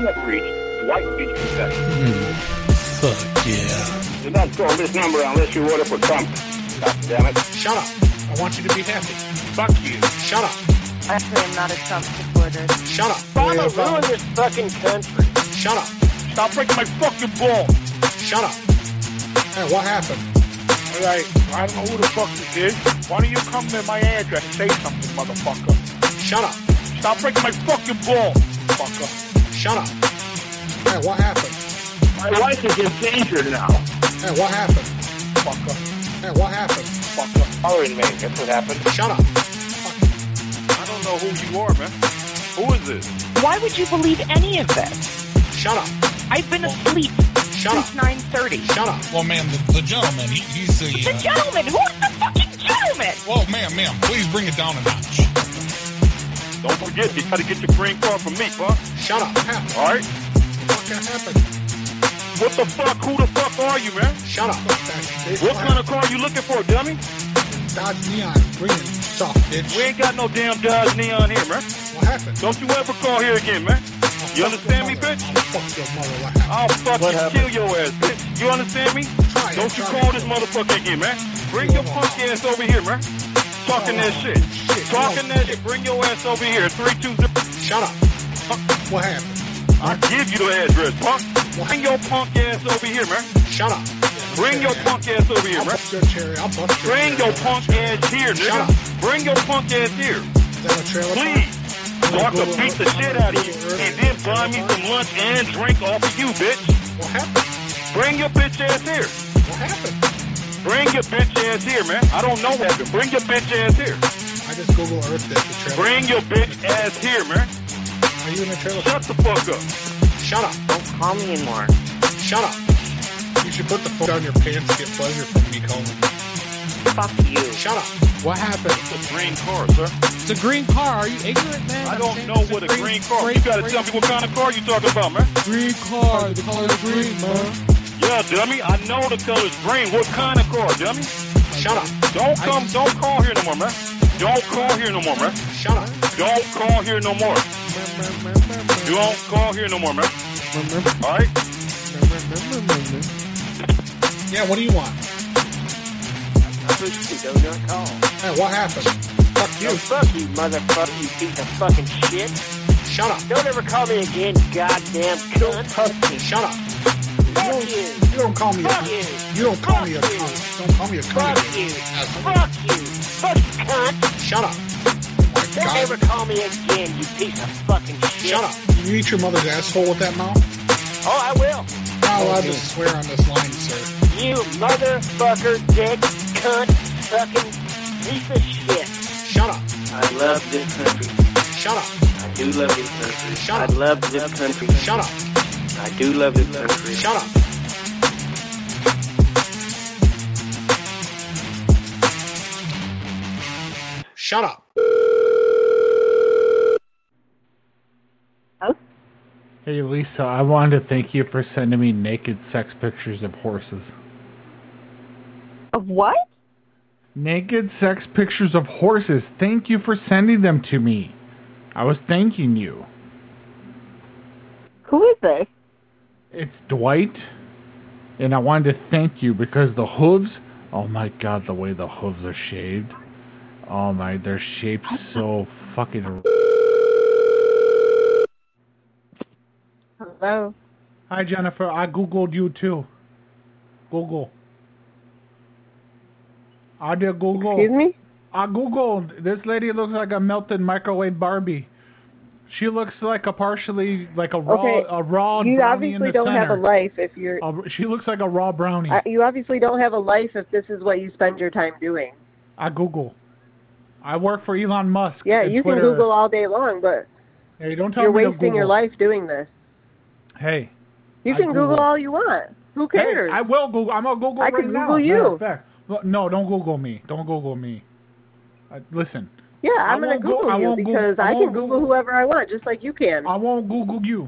have reached Dwight Beach Confession. Fuck yeah. Do not call this number unless you order for comfort. God damn it. Shut up. I want you to be happy. Fuck you. Shut up. Actually, I'm not a Trump supporter. Shut up. Obama ruined this fucking country. Shut up. Stop breaking my fucking ball. Shut up. Hey, what happened? Alright, I don't know who the fuck this is. Why don't you come to my address and say something, motherfucker? Shut up. Stop breaking my fucking ball, fucker. Shut up. Hey, what happened? My wife is in danger now. Hey, what happened? Fucker. Hey, what happened? Fucker. Following me, that's what happened. Shut up. I don't know who you are, man. Who is this? Why would you believe any of this? Shut up. I've been asleep Shut since up. 9:30. Shut up. Well, ma'am, the gentleman, he's the... The gentleman! Who is the fucking gentleman? Well, ma'am, please bring it down a notch. Don't forget, you gotta get your green card from me, fuck. Shut up. What happened? Alright? What happened? What the fuck? Who the fuck are you, man? Shut up. What kind of car you looking for, dummy? Dodge Neon. Green. Soft, bitch. We ain't got no damn Dodge Neon here, man. What happened? Don't you ever call here again, man. You understand me, bitch? I'll fuck your mother. What happened? I'll fucking kill your ass, bitch. You understand me? Try it, Don't you try call it. this motherfucker again, man. Bring your punk ass over here, man. Talking that shit. Talking that shit. Bring your ass over here. 320. Shut up. What happened? I'll give you the address, punk. Bring your punk ass over here, man. Shut up. Bring your punk ass over here, I'll man. bust your cherry. I'll bust your Bring cherry. your punk ass here, Shut nigga. up. Bring your punk ass here. Is that a trailer park? Please. So I can beat the shit out of you and then buy me some lunch and drink off of you, bitch. What happened? Bring your bitch ass here. What happened? Bring your bitch ass here, man. I don't know what happened. Bring your bitch ass here. I just Google Earth this. The trailer. Bring your bitch ass here, man. Are you in a trailer Shut park? the fuck up. Shut up. Don't call me anymore. Shut up. You should put the phone down your pants to get pleasure from me calling you. Fuck you. Shut up. What happened? It's a green car, sir. It's a green car. Are you ignorant, man? I don't know what a green car. You gotta tell me what kind of car you talking about, man. Green car. The color green, man. Yeah, dummy. I know the color's green. What kind of car, dummy? Shut up. Don't call here no more, man. Don't call here no more, man. Shut up. Don't call here no more. Don't call here no more, man. Alright? Yeah, what do you want? I push you, do not call. Hey, what happened? Fuck you. No, fuck you, motherfucker, you piece of fucking shit. Shut up. Don't ever call me again, goddamn cunt. Fuck you. Shut up. Fuck you. You don't call me a Fuck cunt. you. You don't call Fuck me a you. cunt. Don't call me a cunt Fuck again. you. Asshole. Fuck you. Fuck you, cunt. Shut up. Don't God. ever call me again, you piece of fucking shit. Shut up. You eat your mother's asshole with that mouth? Oh, I will. Not allowed to swear on this line, sir. You motherfucker, dick, cunt, fucking piece of shit. Shut up. I love this country. Shut up. I do love this country. Shut I up. love this country. Shut up. I do love this country. Shut up. Shut up. Hey Lisa, I wanted to thank you for sending me naked sex pictures of horses. Of what? Naked sex pictures of horses. Thank you for sending them to me. I was thanking you. Who is this? It's Dwight, and I wanted to thank you because the hooves, oh my god, the way the hooves are shaved. Oh my, they're shaped so fucking... Hello? Hi Jennifer, I Googled you too. Google. I did Google. Excuse me? I Googled. This lady looks like a melted microwave Barbie. She looks like a partially, like a raw You brownie in obviously the don't have center. a life if you're... She looks like a raw brownie. you obviously don't have a life if this is what you spend your time doing. I Google. I work for Elon Musk. Yeah, and you Twitter. can Google all day long, but Hey, don't tell you're me to wasting your Google. life doing this. Hey. You I can Google Google. all you want. Who cares? Hey, I will Google. I'm gonna Google I right can now. Google you. Matter of fact. Look, no, don't Google me. Don't Google me. Listen. Yeah, I'm going to Google you because I can Google whoever I want, just like you can. I won't Google you.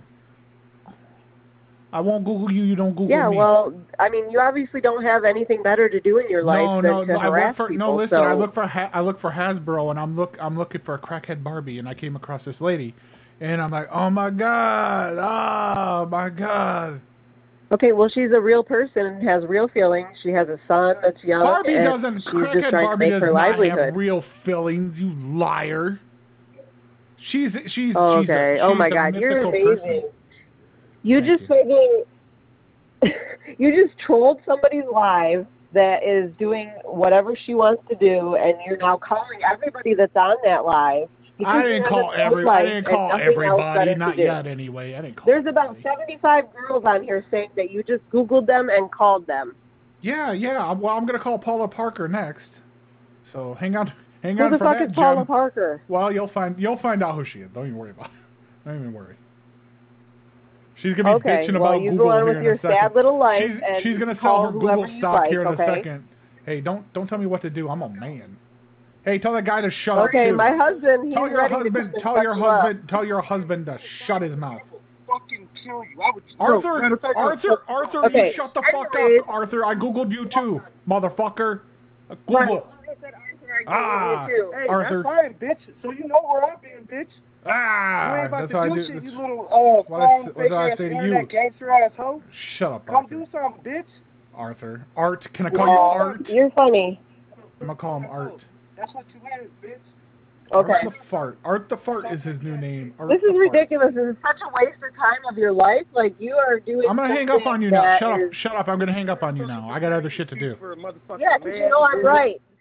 I won't Google you. You don't Google yeah, me. well, I mean, you obviously don't have anything better to do in your life than to I work harass for, people. no, listen. So. I look for Hasbro, and I'm looking for a crackhead Barbie, and I came across this lady, And I'm like, oh my God, oh my God. Okay, well, she's a real person and has real feelings. She has a son that's young. Barbie and doesn't, she's crackhead just trying Barbie to does make her not livelihood. have real feelings, you liar. She's okay. Oh my a God, you're mythical amazing. person. You just fucking, you just trolled somebody's live that is doing whatever she wants to do, and you're now calling everybody that's on that live. I didn't call everybody, not yet anyway. I didn't call There's about 75 girls on here saying that you just Googled them and called them. Yeah. Well, I'm going to call Paula Parker next. So hang on Who for the fuck that, is Paula Jen. Parker? Well, you'll find out who she is. Don't even worry about it. Don't even worry. She's going to be bitching about you Google go on here with in your a second. sad little life She's going to call sell her whoever Google you stock like, here in okay? a second. Hey, don't tell me what to do. I'm a man. Hey, tell that guy to shut up. Okay, too. my husband, he's Tell your ready husband. to Tell your husband to shut his mouth. Fucking kill you. I would. Arthur, okay. you shut the fuck Anyways. up, Arthur. I googled you too, motherfucker. Google. Hey, Arthur. that's fine, bitch. So you know where I'm being, bitch. You ain't about That's to what I do do. shit, you little phone What fake I ass say to internet you. gangster ass hoe. Shut up, Come Arthur. do something, bitch. Arthur. Art. Can I call you Art? You're funny. I'm gonna call him Art. That's what you is, bitch. Okay. Art the Fart. Art the Fart is his new name. Art This the is Fart. ridiculous. This is such a waste of time of your life. Like, you are doing I'm gonna hang up something on you now. that Shut up. is- Shut up. I'm gonna hang up on you now. I got other shit to do. For a motherfucking Yeah, because man. you know I'm right.